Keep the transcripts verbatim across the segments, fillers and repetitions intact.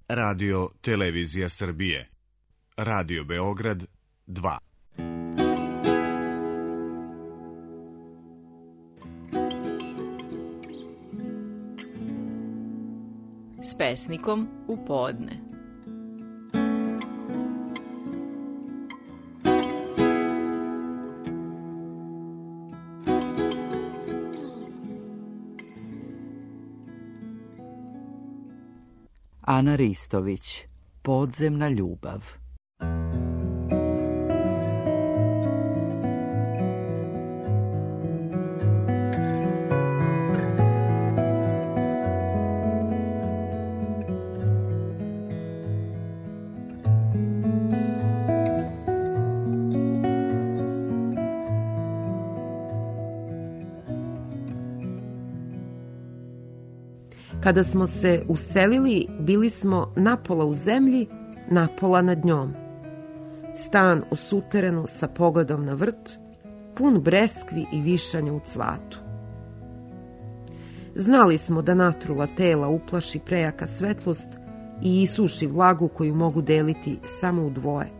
Radio Televizija Srbije, Radio Beograd dva. S pesnikom u podne. Ana Ristović, Podzemna ljubav. Kada smo se uselili, bili smo napola u zemlji, napola nad njom. Stan u suterenu sa pogledom na vrt, pun breskvi i višanja u cvatu. Znali smo da natrula tela uplaši prejaka svetlost i isuši vlagu koju mogu deliti samo u dvoje.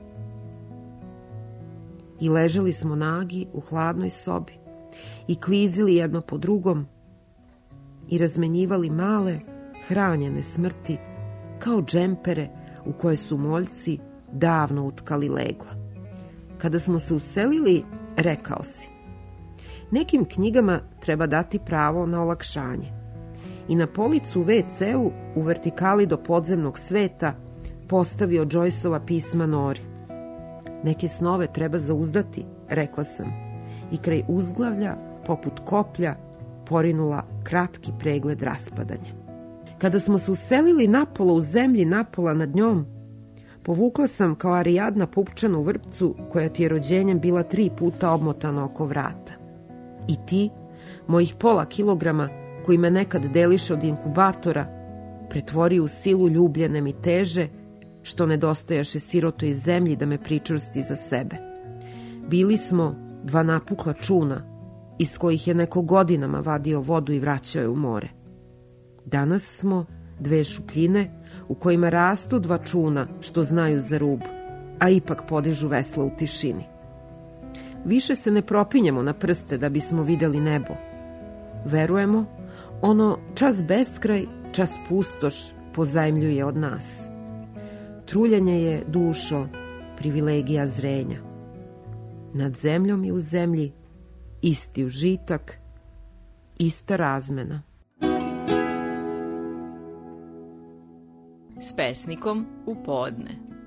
I leželi smo nagi u hladnoj sobi i klizili jedno po drugom i razmenjivali male, hranjene smrti kao džempere u koje su moljci davno utkali legla. Kada smo se uselili, rekao si: nekim knjigama treba dati pravo na olakšanje. I na policu u ve ce-u u vertikali do podzemnog sveta postavio Joyceova pisma Nori. Neke snove treba zauzdati, rekla sam, i kraj uzglavlja, poput koplja, porinula kratki pregled raspadanja. Kada smo se uselili napola u zemlji, napola nad njom, povukla sam kao Arijadna pupčanu vrpcu koja ti je rođenjem bila tri puta obmotana oko vrata. I ti, mojih pola kilograma koji me nekad deliše od inkubatora, pretvori u silu ljubljene mi teže, što nedostajaše sirotoj zemlji da me pričvrsti za sebe. Bili smo dva napukla čuna iz kojih je neko godinama vadio vodu i vraćao je u more. Danas smo dve šupljine u kojima rastu dva čuna što znaju za rub, a ipak podižu vesla u tišini. Više se ne propinjemo na prste da bismo videli nebo. Verujemo, ono čas beskraj, čas pustoš pozajmljuje od nas. Truljenje je, dušo, privilegija zrenja. Nad zemljom i u zemlji isti užitak, ista razmena. S pesnikom u podne.